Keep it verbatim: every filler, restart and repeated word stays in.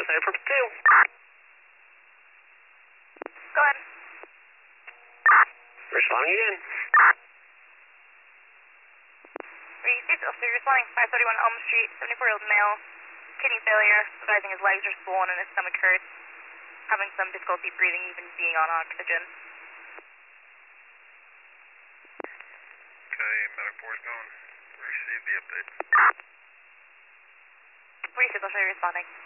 Suicide for two. Go ahead. Responding again. Received officer responding five thirty-one Elm Street, seventy-four year old male, kidney failure, advising his legs are swollen and his stomach hurts, having some difficulty breathing, even being on oxygen. Okay, medic four is going. Receive the update. Received officer responding.